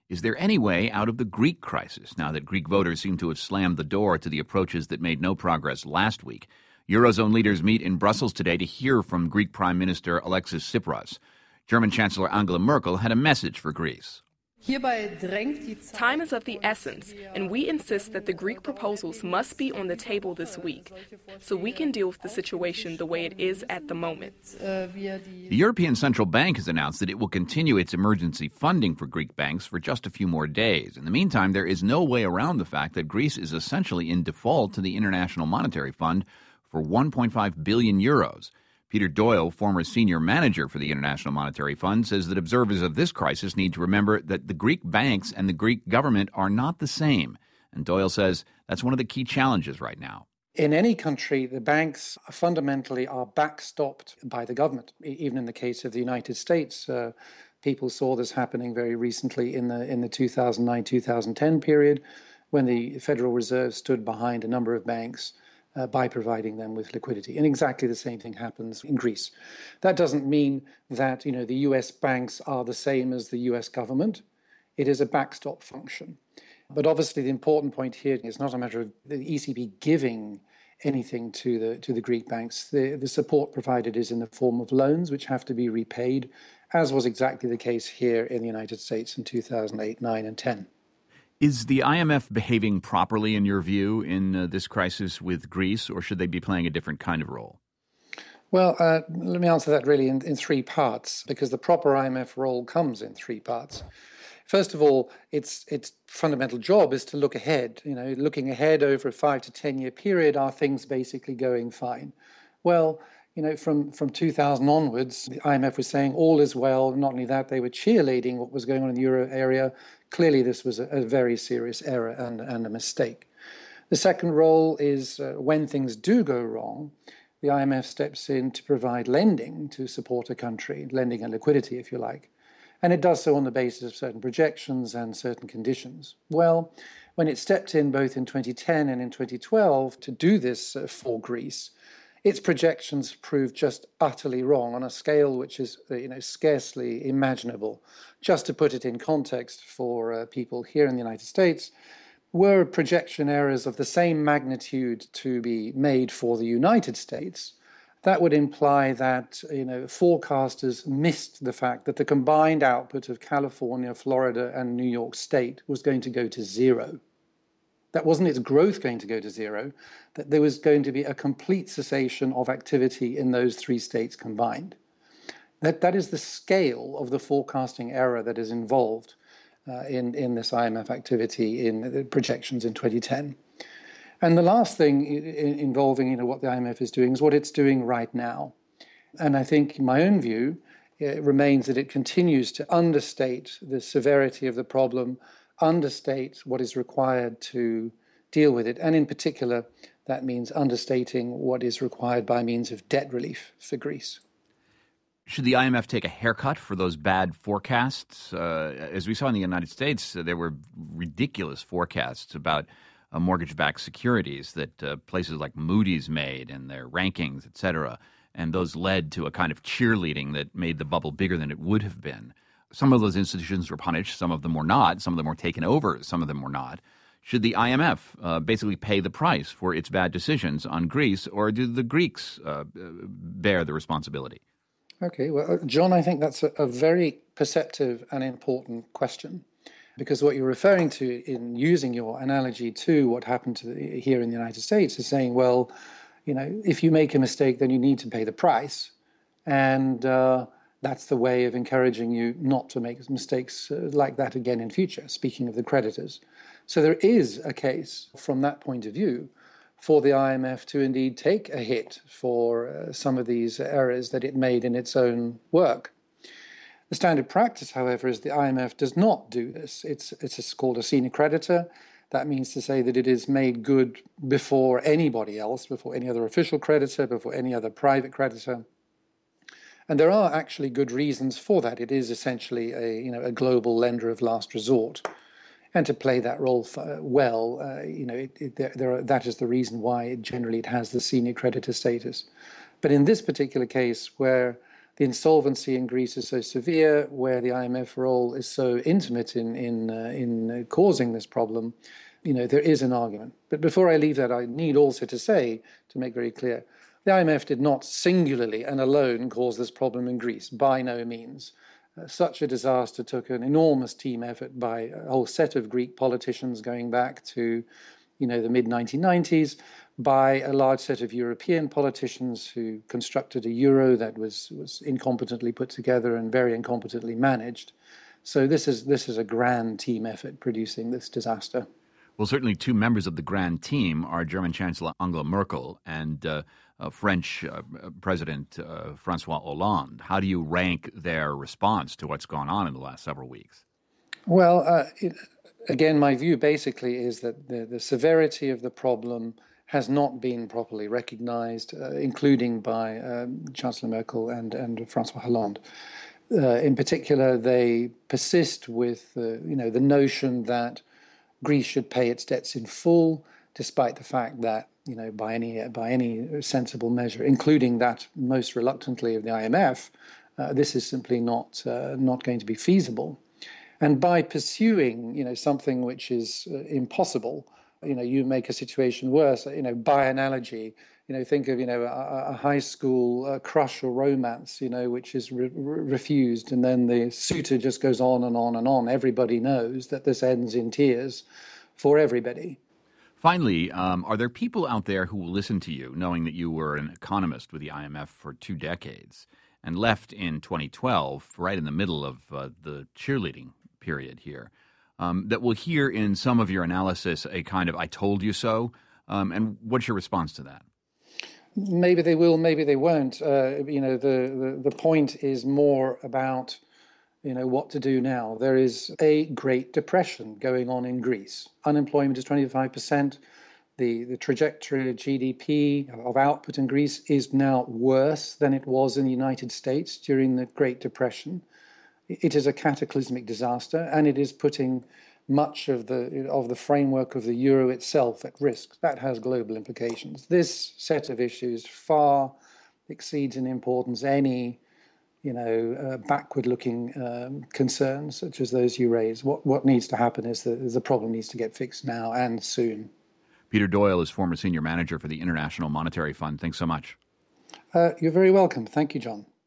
Is there any way out of the Greek crisis now that Greek voters seem to have slammed the door to the approaches that made no progress last week? Eurozone leaders meet in Brussels today to hear from Greek Prime Minister Alexis Tsipras. German Chancellor Angela Merkel had a message for Greece. Time is of the essence, and we insist that the Greek proposals must be on the table this week, so we can deal with the situation the way it is at the moment. The European Central Bank has announced that it will continue its emergency funding for Greek banks for just a few more days. In the meantime, there is no way around the fact that Greece is essentially in default to the International Monetary Fund for 1.5 billion euros. Peter Doyle, former senior manager for the International Monetary Fund, says that observers of this crisis need to remember that the Greek banks and the Greek government are not the same. And Doyle says that's one of the key challenges right now. In any country, the banks fundamentally are backstopped by the government. Even in the case of the United States, people saw this happening very recently in the 2009-2010 period when the Federal Reserve stood behind a number of banks by providing them with liquidity. And exactly the same thing happens in Greece. That doesn't mean that, the US banks are the same as the US government. It is a backstop function. But obviously the important point here is not a matter of the ECB giving anything to the Greek banks. The support provided is in the form of loans, which have to be repaid, as was exactly the case here in the United States in 2008, 9, and 10. Is the IMF behaving properly, in your view, in this crisis with Greece, or should they be playing a different kind of role? Well, let me answer that really in three parts, because the proper IMF role comes in three parts. First of all, its fundamental job is to look ahead. Looking ahead over a 5 to 10 year period, are things basically going fine? Well, from 2000 onwards, the IMF was saying all is well. Not only that, they were cheerleading what was going on in the euro area. Clearly, this was a very serious error and a mistake. The second role is when things do go wrong, the IMF steps in to provide lending to support a country, lending and liquidity, if you like. And it does so on the basis of certain projections and certain conditions. Well, when it stepped in both in 2010 and in 2012 to do this for Greece, its projections proved just utterly wrong on a scale which is, scarcely imaginable. Just to put it in context for people here in the United States, were projection errors of the same magnitude to be made for the United States, that would imply that, forecasters missed the fact that the combined output of California, Florida, and New York State was going to go to zero. That wasn't its growth going to go to zero, that there was going to be a complete cessation of activity in those three states combined. That is the scale of the forecasting error that is involved in this IMF activity in the projections in 2010. And the last thing involving what the IMF is doing is what it's doing right now. And I think, in my own view, it remains that it continues to understate the severity of the problem, understate what is required to deal with it. And in particular, that means understating what is required by means of debt relief for Greece. Should the IMF take a haircut for those bad forecasts? As we saw in the United States, there were ridiculous forecasts about mortgage-backed securities that places like Moody's made and their rankings, et cetera. And those led to a kind of cheerleading that made the bubble bigger than it would have been. Some of those institutions were punished, some of them were not, some of them were taken over, some of them were not. Should the IMF basically pay the price for its bad decisions on Greece, or do the Greeks bear the responsibility? Okay, well, John, I think that's a very perceptive and important question, because what you're referring to in using your analogy to what happened here in the United States is saying, well, if you make a mistake, then you need to pay the price. And that's the way of encouraging you not to make mistakes like that again in future, speaking of the creditors. So there is a case from that point of view for the IMF to indeed take a hit for some of these errors that it made in its own work. The standard practice, however, is the IMF does not do this. It's called a senior creditor. That means to say that it is made good before anybody else, before any other official creditor, before any other private creditor. And there are actually good reasons for that. It is essentially a global lender of last resort. And to play that role well, that is the reason why it has the senior creditor status. But in this particular case, where the insolvency in Greece is so severe, where the IMF role is so intimate in causing this problem, there is an argument. But before I leave that, I need also to say, to make very clear, the IMF did not singularly and alone cause this problem in Greece, by no means. Such a disaster took an enormous team effort by a whole set of Greek politicians going back to, the mid-1990s, by a large set of European politicians who constructed a euro that was incompetently put together and very incompetently managed. So this is a grand team effort producing this disaster. Well, certainly two members of the grand team are German Chancellor Angela Merkel and French President Francois Hollande. How do you rank their response to what's gone on in the last several weeks? Well, again, my view basically is that the severity of the problem has not been properly recognized, including by Chancellor Merkel and Francois Hollande. In particular, they persist with the notion that Greece should pay its debts in full, despite the fact that, by any sensible measure, including that most reluctantly of the IMF, this is simply not going to be feasible. And by pursuing, something which is impossible, you make a situation worse. By analogy, think of a high school crush or romance, which is refused, and then the suitor just goes on and on and on. Everybody knows that this ends in tears for everybody. Finally, are there people out there who will listen to you, knowing that you were an economist with the IMF for 2 decades and left in 2012, right in the middle of the cheerleading period here, that will hear in some of your analysis a kind of "I told you so"? And what's your response to that? Maybe they will, maybe they won't. The point is more about what to do now. There is a Great Depression going on in Greece. Unemployment is 25%. The trajectory of GDP, of output in Greece, is now worse than it was in the United States during the Great Depression. It is a cataclysmic disaster, and it is putting much of the framework of the euro itself at risk. That has global implications. This set of issues far exceeds in importance any backward-looking concerns such as those you raise. What needs to happen is the problem needs to get fixed now and soon. Peter Doyle is former senior manager for the International Monetary Fund. Thanks so much. You're very welcome. Thank you, John.